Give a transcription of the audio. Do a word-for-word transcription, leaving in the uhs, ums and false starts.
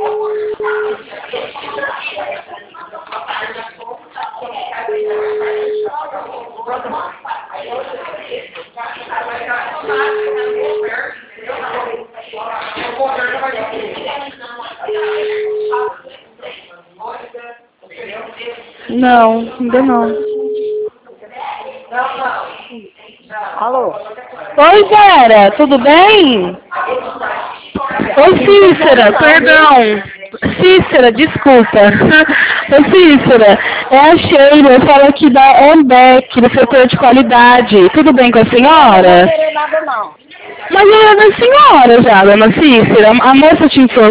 Não, ainda não. Alô? Oi, Vera, tudo bem? Oi, Cícera, perdão. Cícera, desculpa. Ô, Cícera, é a Sheila, eu falo aqui da Ambec, do setor de qualidade. Tudo bem com a Não senhora? vou querer nada, não. Mas eu era da senhora já, dona Cícera. A moça te informou